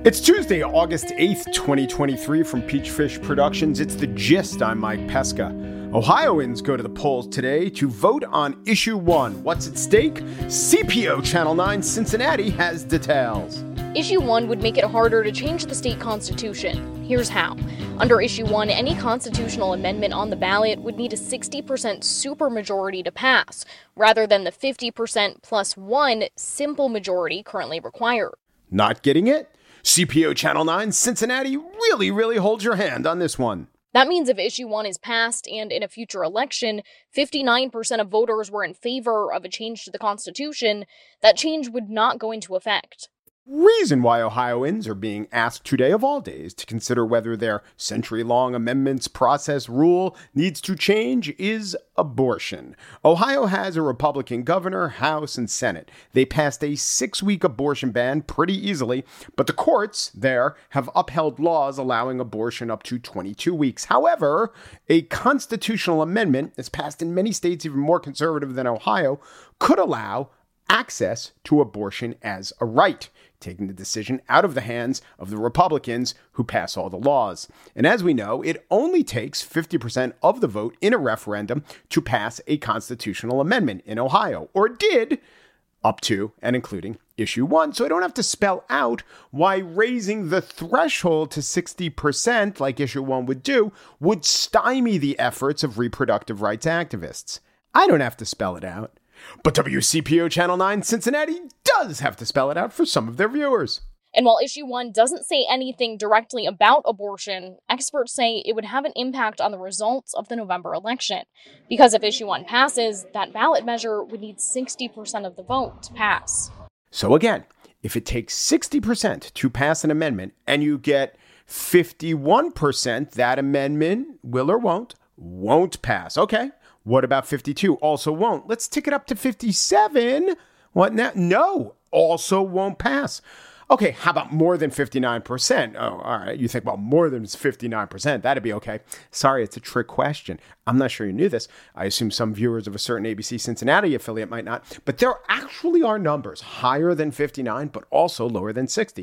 It's Tuesday, August 8th, 2023 from Peachfish Productions. It's The Gist. I'm Mike Pesca. Ohioans go to the polls today to vote on Issue 1. What's at stake? CPO Channel 9 Cincinnati has details. Issue 1 would make it harder to change the state constitution. Here's how. Under Issue 1, any constitutional amendment on the ballot would need a 60% supermajority to pass, rather than the 50% plus one simple majority currently required. Not getting it? CPO Channel 9 Cincinnati really holds your hand on this one. That means if Issue 1 is passed and in a future election, 59% of voters were in favor of a change to the Constitution, that change would not go into effect. Reason why Ohioans are being asked today of all days to consider whether their century-long amendments process rule needs to change is abortion. Ohio has a Republican governor, House, and Senate. They passed a 6-week abortion ban pretty easily, but the courts there have upheld laws allowing abortion up to 22 weeks. However, a constitutional amendment that's passed in many states even more conservative than Ohio could allow access to abortion as a right, taking the decision out of the hands of the Republicans who pass all the laws. And as we know, it only takes 50% of the vote in a referendum to pass a constitutional amendment in Ohio, or did, up to and including Issue 1. So I don't have to spell out why raising the threshold to 60%, like Issue 1 would do, would stymie the efforts of reproductive rights activists. I don't have to spell it out. But WCPO Channel 9 Cincinnati does have to spell it out for some of their viewers. And while Issue 1 doesn't say anything directly about abortion, experts say it would have an impact on the results of the November election. Because if Issue 1 passes, that ballot measure would need 60% of the vote to pass. So again, if it takes 60% to pass an amendment and you get 51%, that amendment will or won't pass. Okay. What about 52? Also won't. Let's tick it up to 57. What now? No, also won't pass. Okay, how about more than 59%? Oh, all right. You think, well, more than 59%, that'd be okay. Sorry, it's a trick question. I'm not sure you knew this. I assume some viewers of a certain ABC Cincinnati affiliate might not. But there actually are numbers higher than 59, but also lower than 60.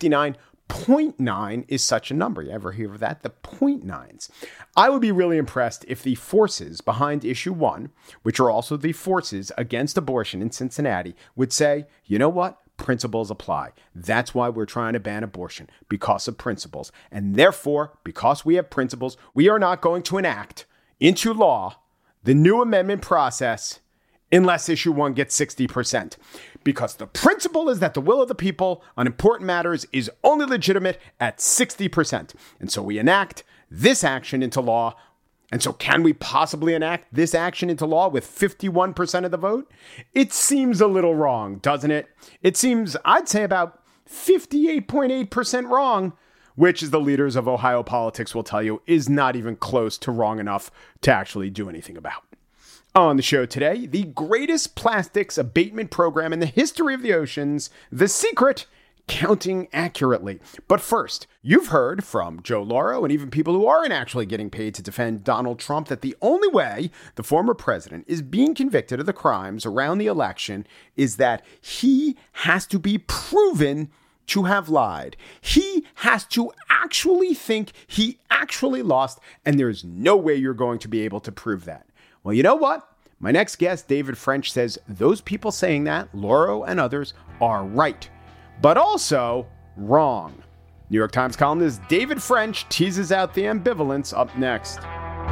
59.9 is such a number. You ever hear of that? The 0.9s. I would be really impressed if the forces behind Issue 1, which are also the forces against abortion in Cincinnati, would say, you know what? Principles apply. That's why we're trying to ban abortion, because of principles. And therefore, because we have principles, we are not going to enact into law the new amendment process unless Issue 1 gets 60%. Because the principle is that the will of the people on important matters is only legitimate at 60%. And so we enact this action into law. And so can we possibly enact this action into law with 51% of the vote? It seems a little wrong, doesn't it? It seems, I'd say, about 58.8% wrong, which, as the leaders of Ohio politics will tell you, is not even close to wrong enough to actually do anything about. On the show today, the greatest plastics abatement program in the history of the oceans, The Secret, counting accurately. But first, you've heard from Joe Lauro and even people who aren't actually getting paid to defend Donald Trump that the only way the former president is being convicted of the crimes around the election is that he has to be proven to have lied. He has to actually think he actually lost, and there's no way you're going to be able to prove that. Well, you know what? My next guest, David French, says those people saying that, Lauro and others, are right, but also wrong. New York Times columnist David French teases out the ambivalence up next.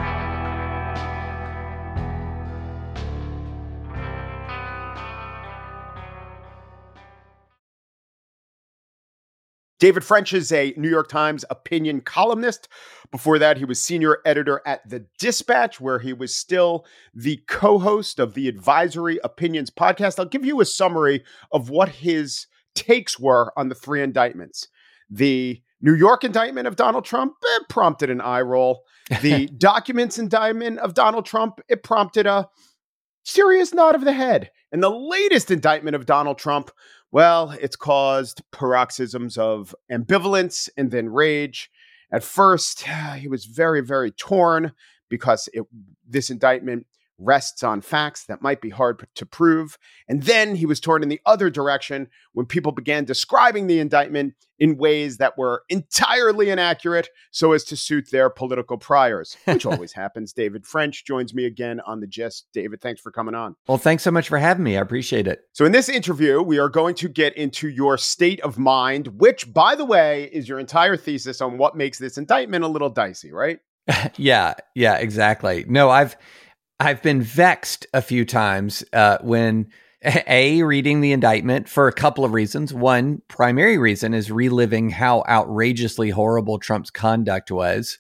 David French is a New York Times opinion columnist. Before that, he was senior editor at The Dispatch, where he was still the co-host of the Advisory Opinions podcast. I'll give you a summary of what his takes were on the 3 indictments. The New York indictment of Donald Trump, it prompted an eye roll. The documents indictment of Donald Trump, it prompted a serious nod of the head. And the latest indictment of Donald Trump, well, it's caused paroxysms of ambivalence and then rage. At first, he was very torn because this indictment rests on facts that might be hard to prove. And then he was torn in the other direction when people began describing the indictment in ways that were entirely inaccurate so as to suit their political priors, which always happens. David French joins me again on The Gist. David, thanks for coming on. Well, thanks so much for having me. I appreciate it. So in this interview, we are going to get into your state of mind, which, by the way, is your entire thesis on what makes this indictment a little dicey, right? Yeah, exactly. No, I've been vexed a few times when reading the indictment for a couple of reasons. One primary reason is reliving how outrageously horrible Trump's conduct was.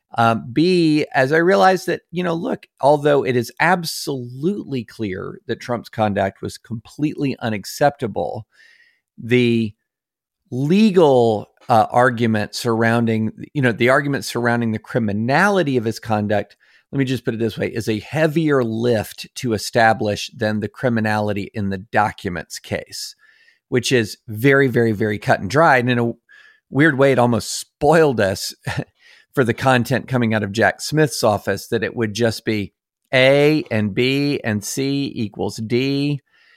B, as I realized that, look, although it is absolutely clear that Trump's conduct was completely unacceptable, the legal argument surrounding, the criminality of his conduct, let me just put it this way, is a heavier lift to establish than the criminality in the documents case, which is very, very, very cut and dry. And in a weird way, it almost spoiled us for the content coming out of Jack Smith's office, that it would just be A and B and C equals D.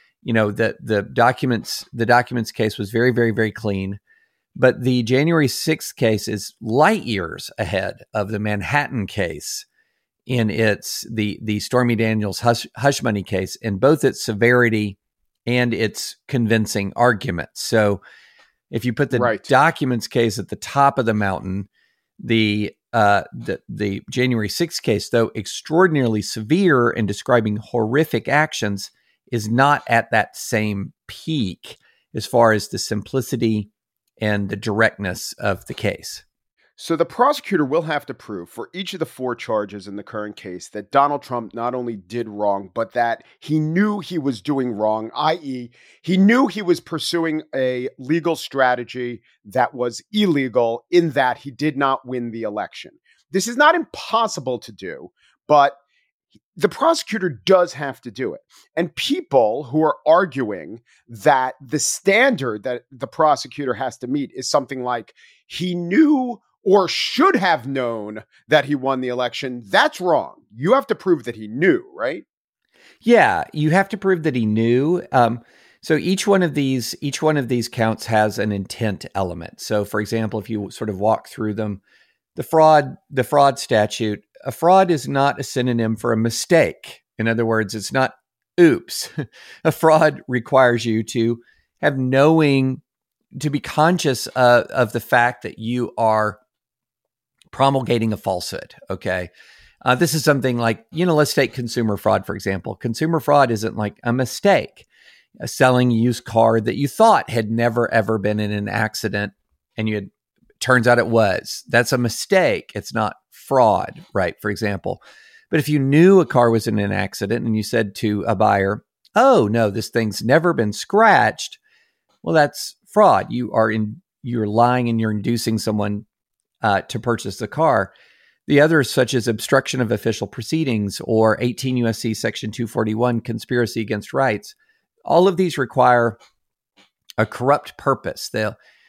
The documents case was very, very, very clean. But the January 6th case is light years ahead of the Manhattan case in the Stormy Daniels hush money case, in both its severity and its convincing arguments. So if you put the documents case at the top of the mountain, the January 6th case, though extraordinarily severe and describing horrific actions, is not at that same peak as far as the simplicity and the directness of the case. So the prosecutor will have to prove for each of the 4 charges in the current case that Donald Trump not only did wrong, but that he knew he was doing wrong, i.e., he knew he was pursuing a legal strategy that was illegal in that he did not win the election. This is not impossible to do, but the prosecutor does have to do it. And people who are arguing that the standard that the prosecutor has to meet is something like he knew or should have known that he won the election, that's wrong. You have to prove that he knew, right? Yeah, you have to prove that he knew. So each one of these counts has an intent element. So, for example, if you sort of walk through them, the fraud statute, a fraud is not a synonym for a mistake. In other words, it's not oops. A fraud requires you to have to be conscious of the fact that you are promulgating a falsehood. Okay. This is something like, let's take consumer fraud, for example. Consumer fraud isn't like a mistake. Selling a used car that you thought had never, ever been in an accident and turns out it was. That's a mistake. It's not fraud, right? For example. But if you knew a car was in an accident and you said to a buyer, oh no, this thing's never been scratched. Well, that's fraud. You're lying and you're inducing someone to purchase the car. The others, such as obstruction of official proceedings or 18 U.S.C. Section 241, conspiracy against rights, all of these require a corrupt purpose. They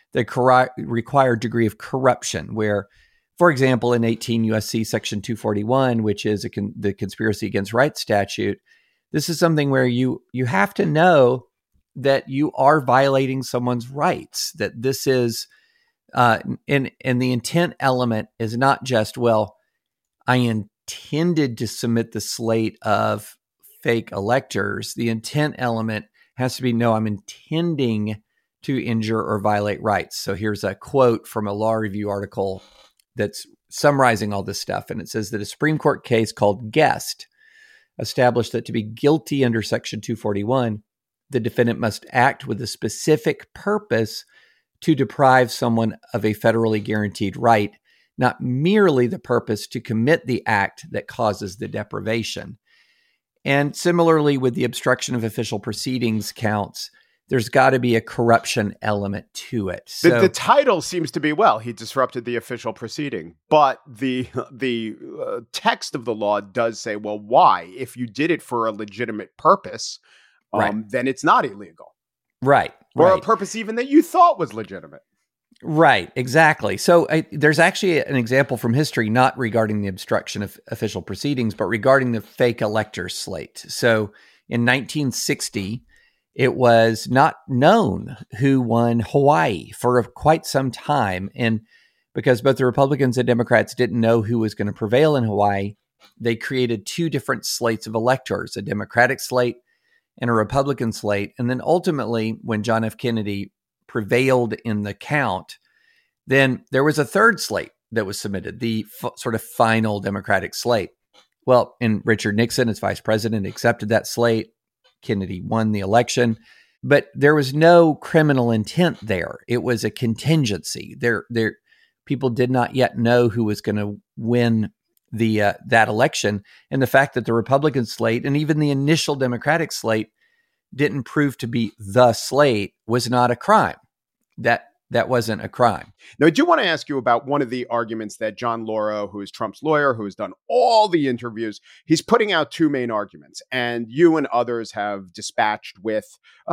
require a degree of corruption where, for example, in 18 U.S.C. Section 241, which is the conspiracy against rights statute, this is something where you have to know that you are violating someone's rights, that this is and the intent element is not just, well, I intended to submit the slate of fake electors. The intent element has to be, no, I'm intending to injure or violate rights. So here's a quote from a law review article that's summarizing all this stuff. And it says that a Supreme Court case called Guest established that to be guilty under Section 241, the defendant must act with a specific purpose to deprive someone of a federally guaranteed right, not merely the purpose to commit the act that causes the deprivation. And similarly, with the obstruction of official proceedings counts, there's got to be a corruption element to it. So the title seems to be, well, he disrupted the official proceeding, but the text of the law does say, well, why? If you did it for a legitimate purpose, then it's not illegal. Right. Or a purpose even that you thought was legitimate. Right, exactly. So there's actually an example from history, not regarding the obstruction of official proceedings, but regarding the fake elector slate. So in 1960, it was not known who won Hawaii for quite some time. And because both the Republicans and Democrats didn't know who was going to prevail in Hawaii, they created two different slates of electors, a Democratic slate and a Republican slate. And then ultimately, when John F. Kennedy prevailed in the count, then there was a third slate that was submitted, the sort of final Democratic slate. Well, and Richard Nixon, as vice president, accepted that slate. Kennedy won the election, but there was no criminal intent there. It was a contingency. People did not yet know who was going to win that election, and the fact that the Republican slate and even the initial Democratic slate didn't prove to be the slate was not a crime. That wasn't a crime. Now, I do want to ask you about one of the arguments that John Lauro, who is Trump's lawyer, who has done all the interviews, he's putting out two main arguments. And you and others have dispatched with,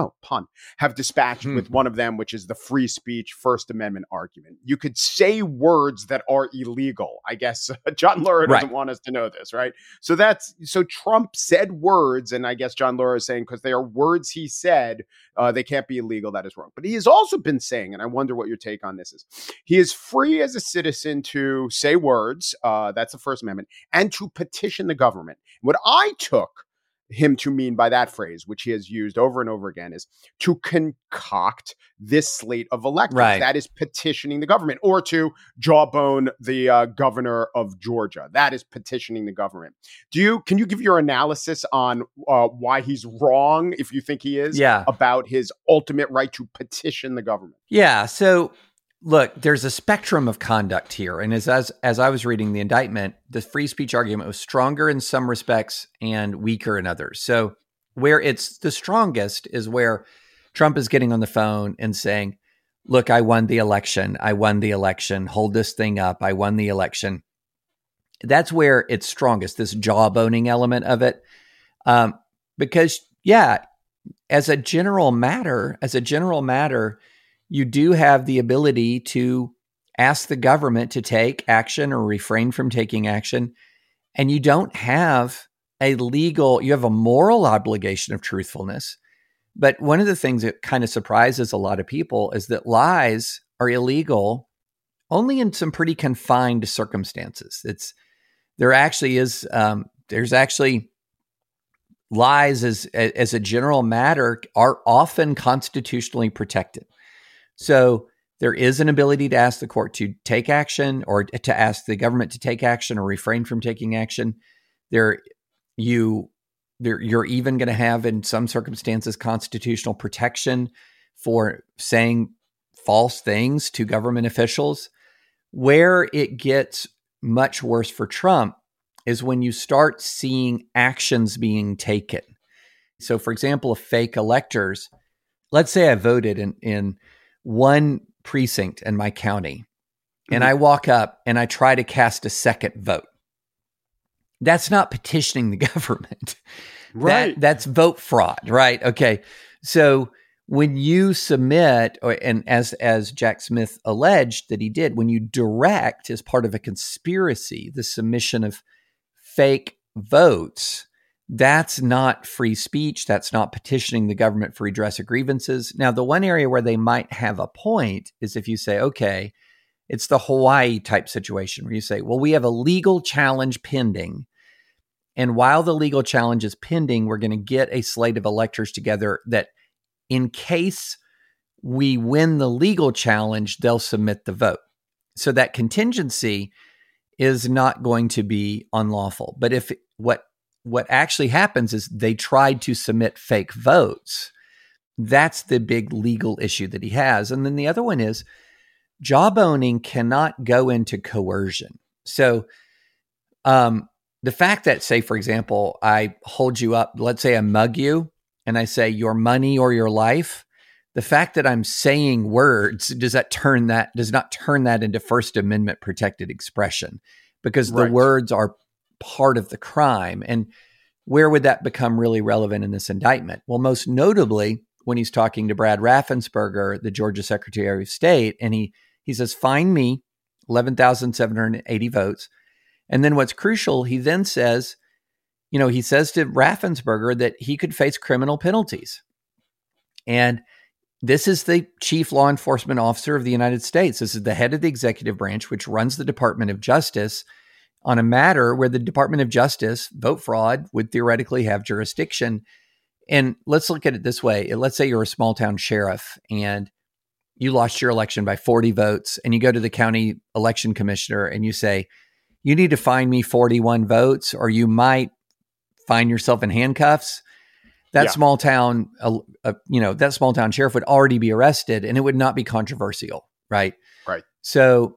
with one of them, which is the free speech First Amendment argument. You could say words that are illegal. I guess John Lauro doesn't want us to know this, right? So Trump said words, and I guess John Lauro is saying because they are words he said, they can't be illegal. That is wrong. But he has also been saying, and I wonder what your take on this is, he is free as a citizen to say words, that's the First Amendment, and to petition the government. What I took him to mean by that phrase, which he has used over and over again, is to concoct this slate of electors. Right. That is petitioning the government, or to jawbone the governor of Georgia. That is petitioning the government. Can you give your analysis on why he's wrong, if you think he is, about his ultimate right to petition the government? Yeah. So look, there's a spectrum of conduct here. And as I was reading the indictment, the free speech argument was stronger in some respects and weaker in others. So where it's the strongest is where Trump is getting on the phone and saying, look, I won the election. Hold this thing up. I won the election. That's where it's strongest, this jawboning element of it. Because, as a general matter, you do have the ability to ask the government to take action or refrain from taking action. And you don't have you have a moral obligation of truthfulness. But one of the things that kind of surprises a lot of people is that lies are illegal only in some pretty confined circumstances. There's actually lies as a general matter are often constitutionally protected. So there is an ability to ask the court to take action, or to ask the government to take action or refrain from taking action. You're even going to have, in some circumstances, constitutional protection for saying false things to government officials. Where it gets much worse for Trump is when you start seeing actions being taken. So, for example, fake electors. Let's say I voted in one precinct in my county, and I walk up and I try to cast a second vote. That's not petitioning the government. Right. That's vote fraud, right? Okay. So when you submit, and as Jack Smith alleged that he did, when you direct as part of a conspiracy the submission of fake votes, that's not free speech. That's not petitioning the government for redress of grievances. Now, the one area where they might have a point is if you say, okay, it's the Hawaii type situation where you say, well, we have a legal challenge pending. And while the legal challenge is pending, we're going to get a slate of electors together that in case we win the legal challenge, they'll submit the vote. So that contingency is not going to be unlawful. But if what actually happens is they tried to submit fake votes, that's the big legal issue that he has. And then the other one is jawboning cannot go into coercion. So the fact that, say, for example, I hold you up, let's say I mug you and I say your money or your life, the fact that I'm saying words does not turn that into First Amendment protected expression, because the words are part of the crime. And where would that become really relevant in this indictment? Well, most notably when he's talking to Brad Raffensperger, the Georgia Secretary of State, and he He says, find me 11,780 votes. And then what's crucial, he then says, he says to Raffensperger that he could face criminal penalties. And this is the chief law enforcement officer of the United States. This is the head of the executive branch, which runs the Department of Justice on a matter where the Department of Justice, vote fraud, would theoretically have jurisdiction. And let's look at it this way. Let's say you're a small town sheriff and you lost your election by 40 votes, and you go to the county election commissioner and you say, you need to find me 41 votes or you might find yourself in handcuffs. That small town, that small town sheriff would already be arrested, and it would not be controversial, right? Right. So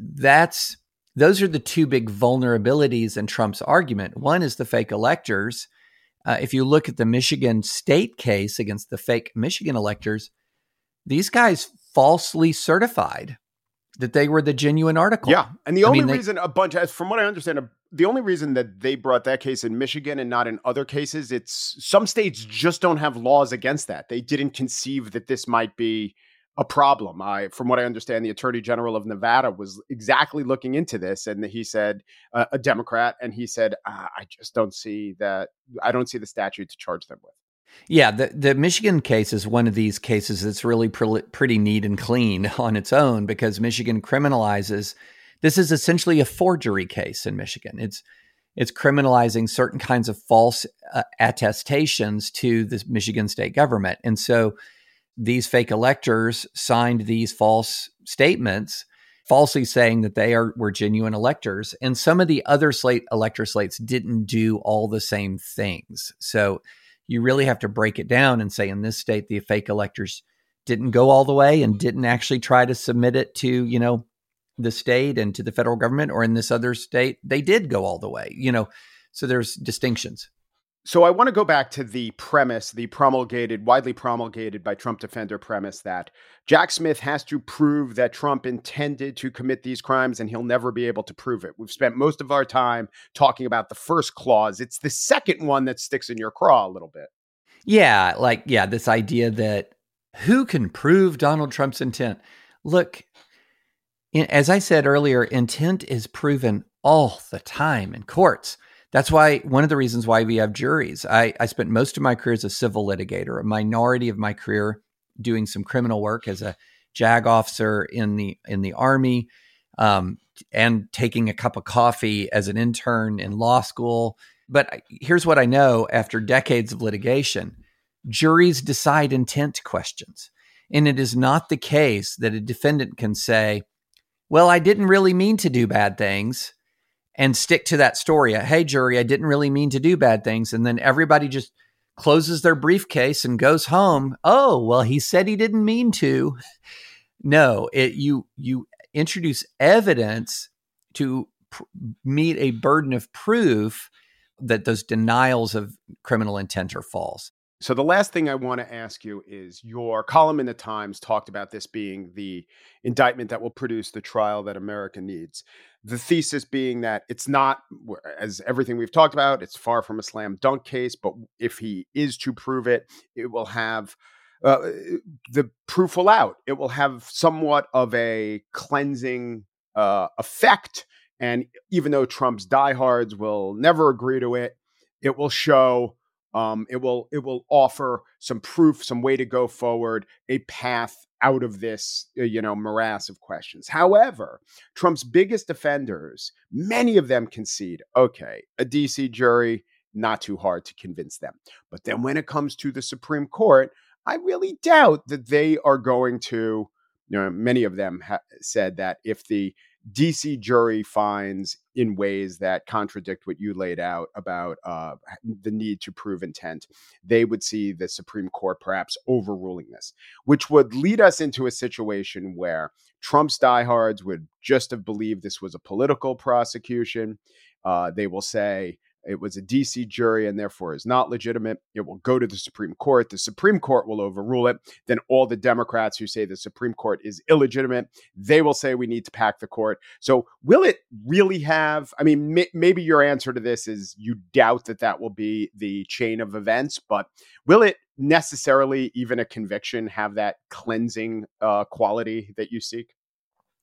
those are the two big vulnerabilities in Trump's argument. One is the fake electors. If you look at the Michigan state case against the fake Michigan electors, these guys falsely certified that they were the genuine article. Yeah. And the only reason from what I understand, the only reason that they brought that case in Michigan and not in other cases, it's some states just don't have laws against that. They didn't conceive that this might be a problem. From what I understand, the Attorney General of Nevada was exactly looking into this. And he said, a Democrat, and he said, I just don't see that. I don't see the statute to charge them with. Yeah, the Michigan case is one of these cases that's really pretty neat and clean on its own, because Michigan criminalizes. This is essentially a forgery case in Michigan. It's criminalizing certain kinds of false attestations to the Michigan state government. And so these fake electors signed these false statements, falsely saying that they were genuine electors. And some of the other elector slates didn't do all the same things. So you really have to break it down and say, in this state, the fake electors didn't go all the way and didn't actually try to submit it to, the state and to the federal government, or in this other state, they did go all the way, so there's distinctions. So I want to go back to the premise, the widely promulgated by Trump defender premise that Jack Smith has to prove that Trump intended to commit these crimes, and he'll never be able to prove it. We've spent most of our time talking about the first clause. It's the second one that sticks in your craw a little bit. Yeah, this idea that who can prove Donald Trump's intent? Look, as I said earlier, intent is proven all the time in courts. That's why one of the reasons why we have juries. I spent most of my career as a civil litigator, a minority of my career doing some criminal work as a JAG officer in the Army, and taking a cup of coffee as an intern in law school. But here's what I know after decades of litigation. Juries decide intent questions. And it is not the case that a defendant can say, well, I didn't really mean to do bad things, and stick to that story. Hey, jury, I didn't really mean to do bad things. And then everybody just closes their briefcase and goes home. Oh, well, he said he didn't mean to. No, you introduce evidence to meet a burden of proof that those denials of criminal intent are false. So the last thing I want to ask you is, your column in the Times talked about this being the indictment that will produce the trial that America needs. The thesis being that it's not, as everything we've talked about, it's far from a slam dunk case, but if he is to prove it, it will have, the proof will out. It will have somewhat of a cleansing effect. And even though Trump's diehards will never agree to it, it will show, it will offer some proof, some way to go forward, a path out of this, morass of questions. However, Trump's biggest defenders, many of them concede, okay, a DC jury, not too hard to convince them. But then when it comes to the Supreme Court, I really doubt that they are going to, many of them said that if the DC jury finds in ways that contradict what you laid out about the need to prove intent, they would see the Supreme Court perhaps overruling this, which would lead us into a situation where Trump's diehards would just have believed this was a political prosecution. They will say it was a DC jury and therefore is not legitimate. It will go to the Supreme Court. The Supreme Court will overrule it. Then all the Democrats who say the Supreme Court is illegitimate, they will say we need to pack the court. So will it really have, maybe your answer to this is you doubt that will be the chain of events, but will it necessarily, even a conviction, have that cleansing quality that you seek?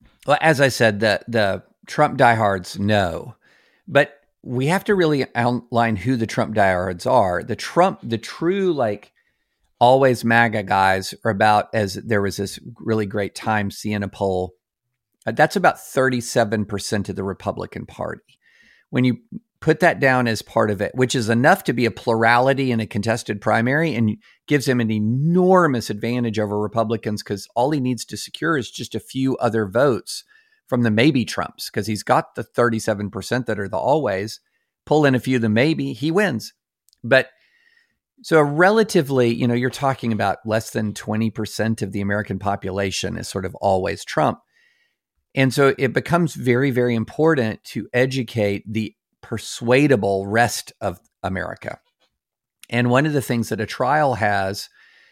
Well, as I said, the Trump diehards know, but we have to really outline who the Trump diehards are. The true like always MAGA guys are about, as there was this really great Times Siena poll, that's about 37% of the Republican Party. When you put that down as part of it, which is enough to be a plurality in a contested primary and gives him an enormous advantage over Republicans, because all he needs to secure is just a few other votes from the maybe Trumps, because he's got the 37% that are the always. Pull in a few of the maybe, he wins. But so relatively, you're talking about less than 20% of the American population is sort of always Trump. And so it becomes very, very important to educate the persuadable rest of America. And one of the things that a trial has,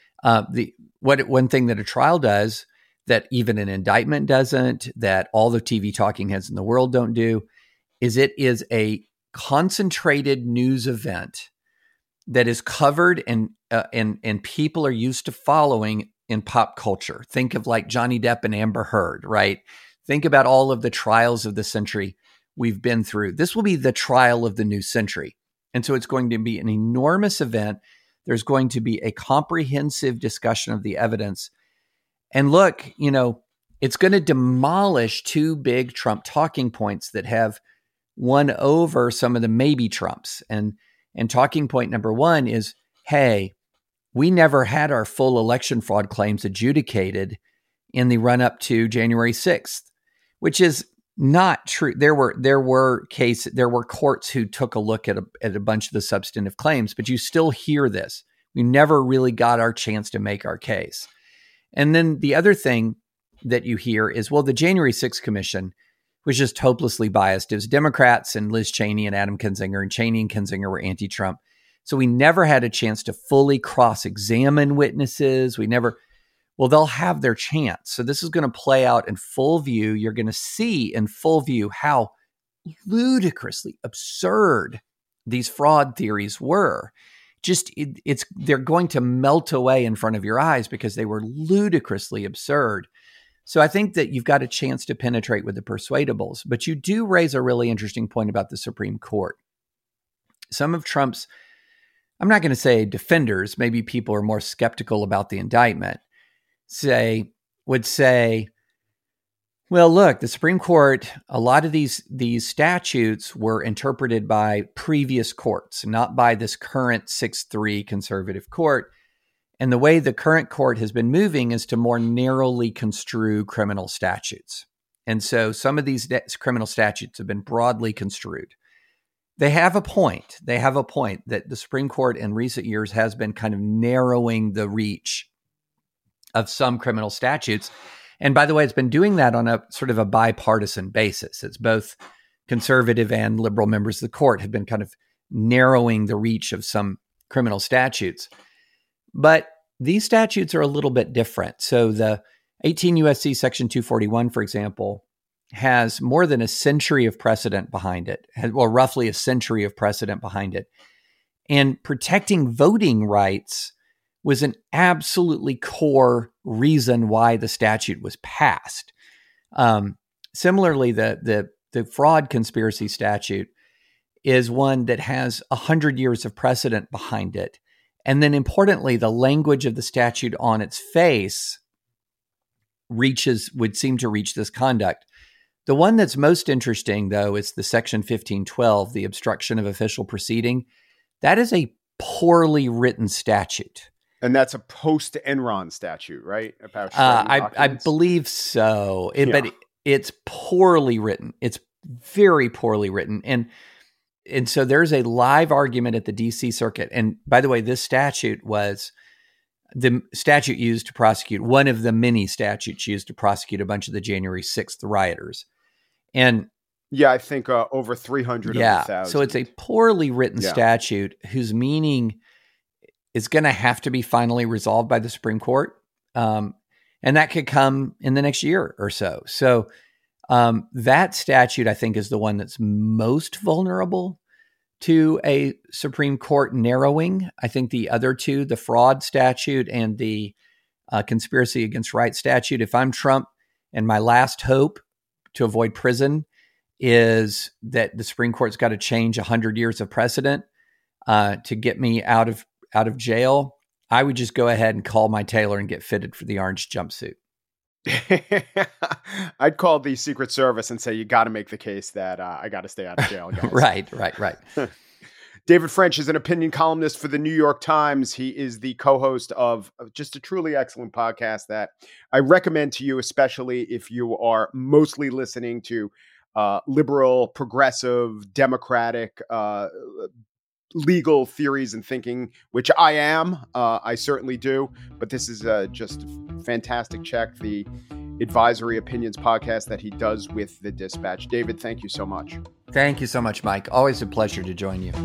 one thing that a trial does that even an indictment doesn't, that all the TV talking heads in the world don't do, is it is a concentrated news event that is covered and people are used to following in pop culture. Think of like Johnny Depp and Amber Heard, right? Think about all of the trials of the century we've been through. This will be the trial of the new century. And so it's going to be an enormous event. There's going to be a comprehensive discussion of the evidence. And look, it's going to demolish two big Trump talking points that have won over some of the maybe Trumps. And talking point number one is, hey, we never had our full election fraud claims adjudicated in the run up to January 6th, which is not true. There were courts who took a look at a bunch of the substantive claims, but you still hear this. We never really got our chance to make our case. And then the other thing that you hear is, well, the January 6th Commission was just hopelessly biased. It was Democrats and Liz Cheney and Adam Kinzinger, and Cheney and Kinzinger were anti-Trump. So we never had a chance to fully cross-examine witnesses. Well, they'll have their chance. So this is going to play out in full view. You're going to see in full view how ludicrously absurd these fraud theories were. They're going to melt away in front of your eyes because they were ludicrously absurd. So I think that you've got a chance to penetrate with the persuadables, but you do raise a really interesting point about the Supreme Court. Some of Trump's, I'm not going to say defenders, maybe people are more skeptical about the indictment, would say, well, look, the Supreme Court, a lot of these statutes were interpreted by previous courts, not by this current 6-3 conservative court. And the way the current court has been moving is to more narrowly construe criminal statutes. And so some of these criminal statutes have been broadly construed. They have a point. They have a point that the Supreme Court in recent years has been kind of narrowing the reach of some criminal statutes. And by the way, it's been doing that on a sort of a bipartisan basis. It's both conservative and liberal members of the court have been kind of narrowing the reach of some criminal statutes. But these statutes are a little bit different. So the 18 U.S.C. Section 241, for example, has more than a century of precedent behind it, roughly a century of precedent behind it. And protecting voting rights was an absolutely core reason why the statute was passed. Similarly, the fraud conspiracy statute is one that has 100 years of precedent behind it. And then importantly, the language of the statute on its face would seem to reach this conduct. The one that's most interesting, though, is the Section 1512, the obstruction of official proceeding. That is a poorly written statute. And that's a post-Enron statute, right? I believe so. But it's poorly written. It's very poorly written. And so there's a live argument at the DC Circuit. And by the way, this statute was the statute used to prosecute, one of the many statutes used to prosecute a bunch of the January 6th rioters. And yeah, I think over 300 of the 1,000. So it's a poorly written statute whose meaning is going to have to be finally resolved by the Supreme Court. And that could come in the next year or so. So that statute, I think, is the one that's most vulnerable to a Supreme Court narrowing. I think the other two, the fraud statute and the conspiracy against rights statute, if I'm Trump and my last hope to avoid prison is that the Supreme Court's got to change 100 years of precedent to get me out of jail, I would just go ahead and call my tailor and get fitted for the orange jumpsuit. I'd call the Secret Service and say, you got to make the case that I got to stay out of jail, guys. Right. David French is an opinion columnist for the New York Times. He is the co-host of just a truly excellent podcast that I recommend to you, especially if you are mostly listening to liberal, progressive, democratic, legal theories and thinking, which I am. I certainly do. But this is just fantastic. Check the Advisory Opinions podcast that he does with the Dispatch. David, thank you so much. Thank you so much, Mike. Always a pleasure to join you.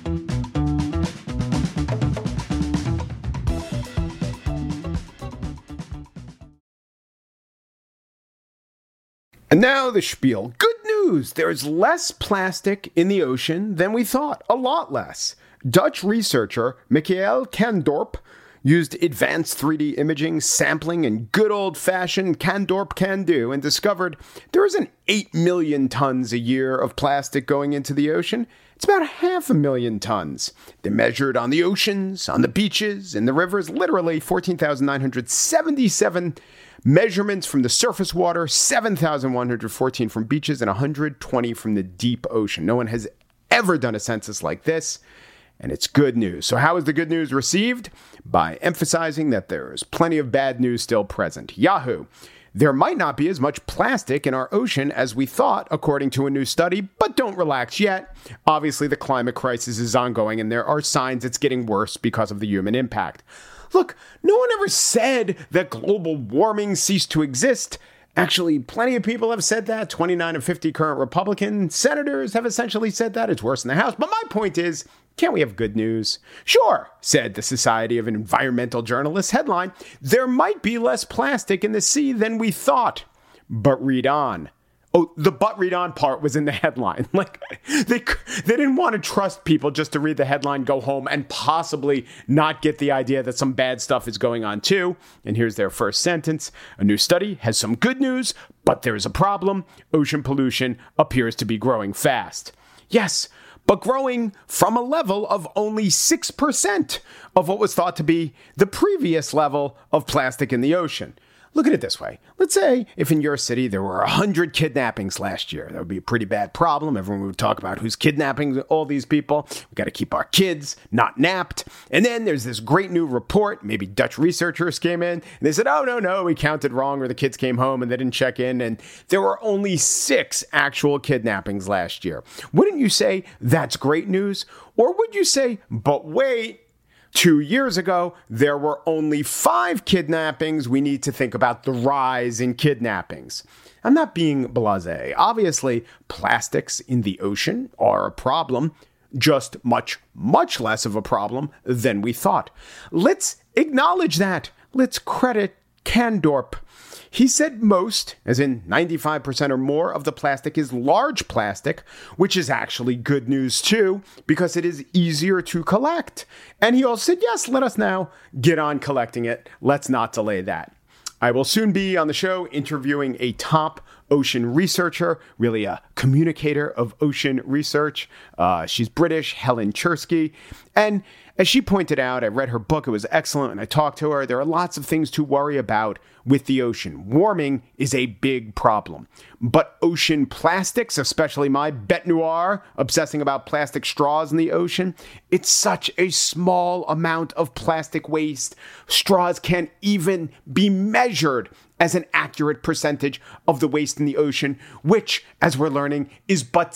And now the spiel. Good news! There is less plastic in the ocean than we thought. A lot less. Dutch researcher Michael Kandorp used advanced 3D imaging, sampling, and good old-fashioned Kandorp can do and discovered there isn't 8 million tons a year of plastic going into the ocean. It's about 500,000 tons. They're measured on the oceans, on the beaches, in the rivers, literally 14,977 measurements from the surface water, 7,114 from beaches, and 120 from the deep ocean. No one has ever done a census like this, and it's good news. So how is the good news received? By emphasizing that there is plenty of bad news still present. Yahoo! There might not be as much plastic in our ocean as we thought, according to a new study, but don't relax yet. Obviously, the climate crisis is ongoing, and there are signs it's getting worse because of the human impact. Look, no one ever said that global warming ceased to exist. Actually, plenty of people have said that. 29 of 50 current Republican senators have essentially said that. It's worse in the House. But my point is, can't we have good news? Sure, said the Society of Environmental Journalists headline, there might be less plastic in the sea than we thought. But read on. Oh, the but read on part was in the headline. Like, they didn't want to trust people just to read the headline, go home, and possibly not get the idea that some bad stuff is going on too. And here's their first sentence. A new study has some good news, but there's a problem. Ocean pollution appears to be growing fast. Yes, but growing from a level of only 6% of what was thought to be the previous level of plastic in the ocean. Look at it this way. Let's say if in your city there were 100 kidnappings last year. That would be a pretty bad problem. Everyone would talk about who's kidnapping all these people. We got to keep our kids not napped. And then there's this great new report. Maybe Dutch researchers came in and they said, oh, no, we counted wrong, or the kids came home and they didn't check in. And there were only 6 actual kidnappings last year. Wouldn't you say that's great news? Or would you say, but wait, 2 years ago, there were only 5 kidnappings. We need to think about the rise in kidnappings. I'm not being blasé. Obviously, plastics in the ocean are a problem, just much, much less of a problem than we thought. Let's acknowledge that. Let's credit Kandorp. He said most, as in 95% or more of the plastic is large plastic, which is actually good news too, because it is easier to collect. And he also said, yes, let us now get on collecting it. Let's not delay that. I will soon be on the show interviewing a top ocean researcher, really a communicator of ocean research. She's British, Helen Chersky. And as she pointed out, I read her book. It was excellent. And I talked to her. There are lots of things to worry about with the ocean. Warming is a big problem. But ocean plastics, especially my bête noire, obsessing about plastic straws in the ocean, it's such a small amount of plastic waste. Straws can't even be measured as an accurate percentage of the waste in the ocean, which, as we're learning, is but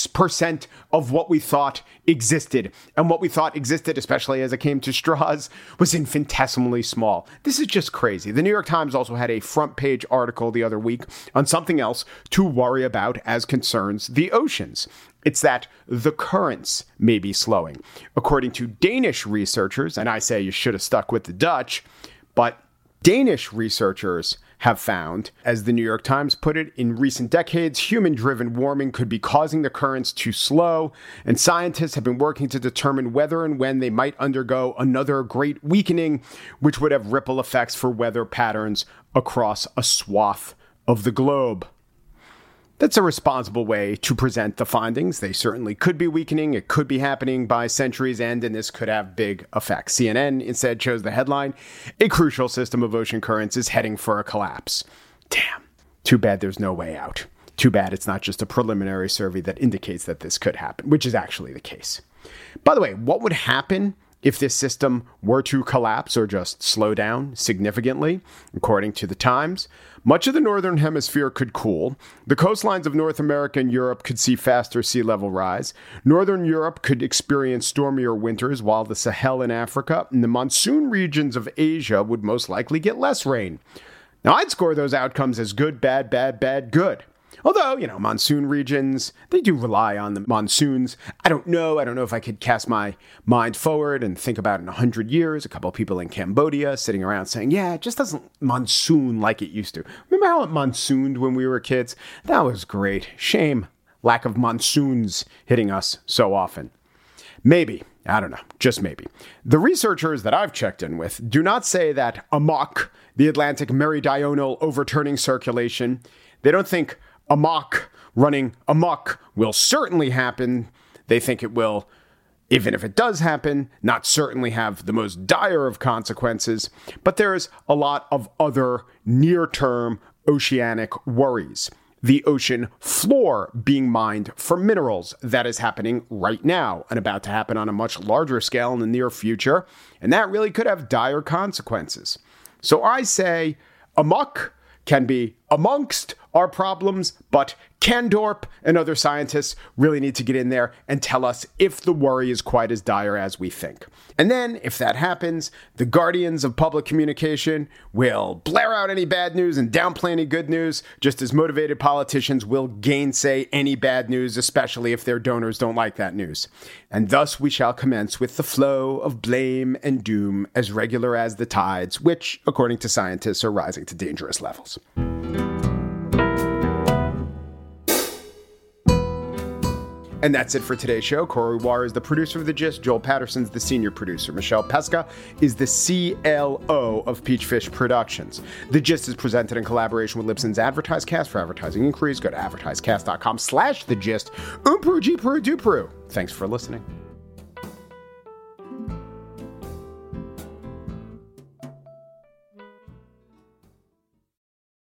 6% of what we thought existed. And what we thought existed, especially as it came to straws, was infinitesimally small. This is just crazy. The New York Times also had a front page article the other week on something else to worry about as concerns the oceans. It's that the currents may be slowing. According to Danish researchers, and I say you should have stuck with the Dutch, but Danish researchers have found, as the New York Times put it, in recent decades, human-driven warming could be causing the currents to slow, and scientists have been working to determine whether and when they might undergo another great weakening, which would have ripple effects for weather patterns across a swath of the globe. That's a responsible way to present the findings. They certainly could be weakening. It could be happening by century's end, and this could have big effects. CNN instead chose the headline, "A crucial system of ocean currents is heading for a collapse." Damn. Too bad there's no way out. Too bad it's not just a preliminary survey that indicates that this could happen, which is actually the case. By the way, what would happen if this system were to collapse or just slow down significantly? According to the Times, much of the northern hemisphere could cool. The coastlines of North America and Europe could see faster sea level rise. Northern Europe could experience stormier winters, while the Sahel in Africa and the monsoon regions of Asia would most likely get less rain. Now, I'd score those outcomes as good, bad, bad, bad, good. Although, monsoon regions, they do rely on the monsoons. I don't know if I could cast my mind forward and think about in 100 years, a couple of people in Cambodia sitting around saying, yeah, it just doesn't monsoon like it used to. Remember how it monsooned when we were kids? That was great. Shame, lack of monsoons hitting us so often. Maybe, I don't know, just maybe. The researchers that I've checked in with do not say that amok, the Atlantic meridional overturning circulation, they don't think amok, running amok, will certainly happen. They think it will, even if it does happen, not certainly have the most dire of consequences. But there's a lot of other near-term oceanic worries. The ocean floor being mined for minerals. That is happening right now and about to happen on a much larger scale in the near future. And that really could have dire consequences. So I say amok can be amongst our problems, but Kandorp and other scientists really need to get in there and tell us if the worry is quite as dire as we think. And then, if that happens, the guardians of public communication will blare out any bad news and downplay any good news, just as motivated politicians will gainsay any bad news, especially if their donors don't like that news. And thus we shall commence with the flow of blame and doom as regular as the tides, which, according to scientists, are rising to dangerous levels. And that's it for today's show. Corey War is the producer of The Gist. Joel Patterson's the senior producer. Michelle Pesca is the CLO of Peachfish Productions. The Gist is presented in collaboration with Libsyn's AdvertiseCast. For advertising inquiries, go to advertisecast.com/thegist. Peru, G Peru, do Peru. Thanks for listening.